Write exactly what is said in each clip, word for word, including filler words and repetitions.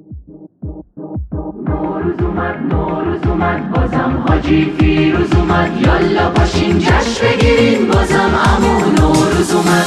نوروز اومد نوروز اومد بازم حاجی فیروز اومد، یالا باشین جشن بگیرین بازم عمو نوروز اومد.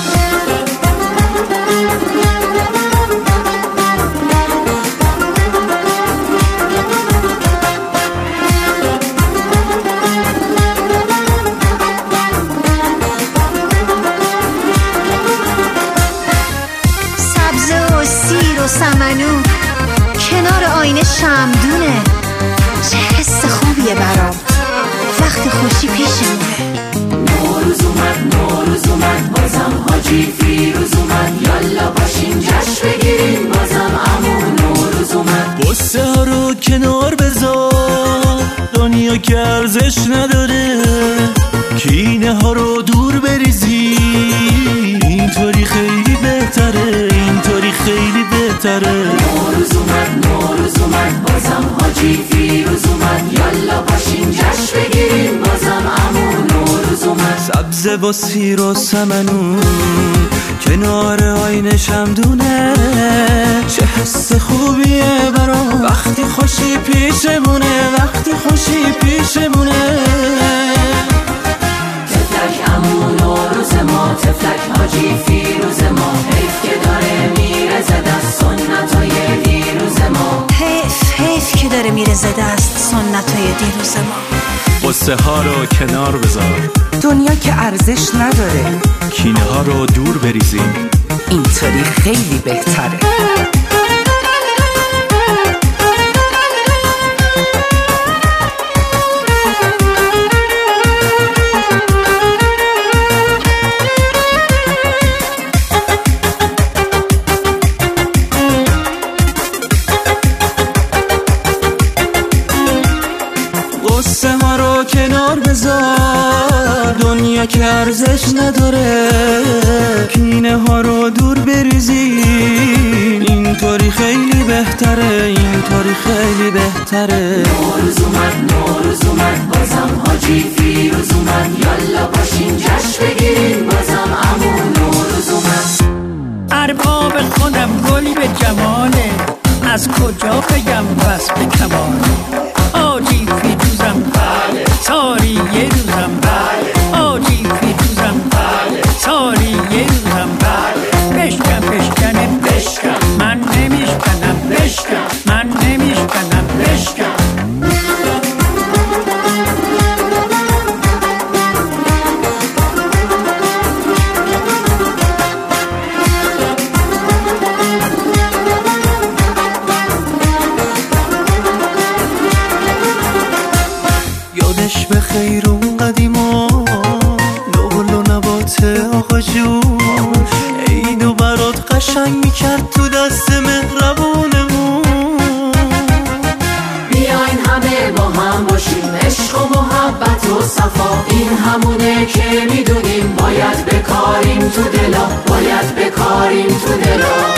سبزه و سیر و سمنو کنار آینه شمدونه، چه حس خوبیه برام وقت خوشی پیشمونه. نوروز اومد نوروز اومد بازم حاجی فیروز اومد، یالا باشین جشن بگیرین بازم عمو نوروز اومد. قصه ها رو کنار بذار، دنیا که ارزش نداره، کینه ها رو دور بریزی، اینطوری خیلی بهتره، اینطوری خیلی بهتره. نوروز اومد نوروز اومد بازم حاجی فیروز اومد، یالا باشین جشن بگیرین بازم عمو نوروز اومد. سبزه با سیر و سمنو کنار آینه شمدونه، چه حس خوبیه برام وقتی خوشی پیشمونه، وقتی خوشی پیشمونه. تفلک عمو نوروز ما، تفلک حاجی فیروز ما، حیف که داره میره ز دست سنتای دیروز ما، حیف حیف که داره میره ز دست سنتای دیروز ما. قصه ها رو کنار بذار، دنیا که ارزش نداره، کینه ها رو دور بریزیم، اینطوری خیلی بهتره. قصه ها رو کنار بذار، دنیا که ارزش نداره، کینه ها رو دور بریزیم، اینطوری خیلی بهتره، اینطوری خیلی بهتره. نوروز اومد نوروز اومد بازم حاجی فیروز اومد، یالا باشین جشن بگیرین بازم عمو نوروز اومد. ارباب خودم گل به جماله، از کجا بگم بس به کماله. آجی فیروزم بله، ساری یه روزم بله، آجی فیروزم بله، ساری یه روزم بله. بشکن بشکنه بشکن، من نمیشکنم بشکن، من نمیشکنم بشکن. یادش به خیر اون قدیما، نقل و نبات آقا جون، عیدو برات قشنگ میکرد تو دست مهربونمون. بیاین همه با هم باشیم، عشق و محبت و صفا، این همونه که میدونیم باید بکاریم تو دلا، باید بکاریم تو دلا.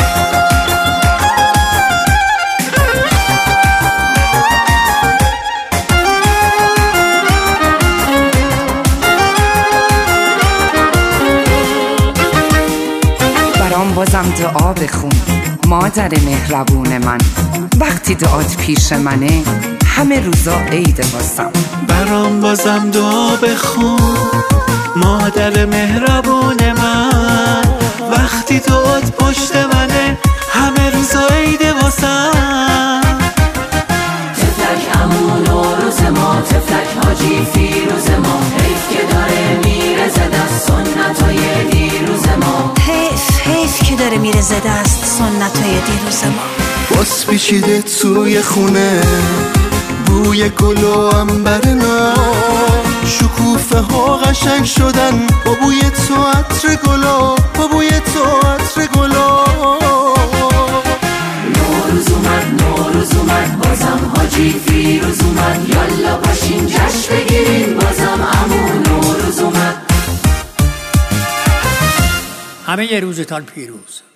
بازم دعا بخون مادر مهربون من، وقتی دعات پیش منه همه روزا عید واسم. برام بازم دعا بخون مادر مهربون من، وقتی دعات پشت منه همه روزا عید واسم. تفلک عمو نوروز ما، تفلک حاجی فیروز ما، حیف که داره میره ز دست سنتای دیروز ما، حیف حیف که داره میره ز دست سنتای دیروز ما. باز پیچیده توی خونه بوی گل و عنبر ناب، شکوفه ها قشنگ شدن با بوی تو عطر گلاب، با بوی تو عطر گلاب. نوروز اومد نوروز اومد بازم حاجی فیروز اومد، یالا باشین جشن بگیرین بازم عمو نوروز اومد. همه یه روزتان پیروز.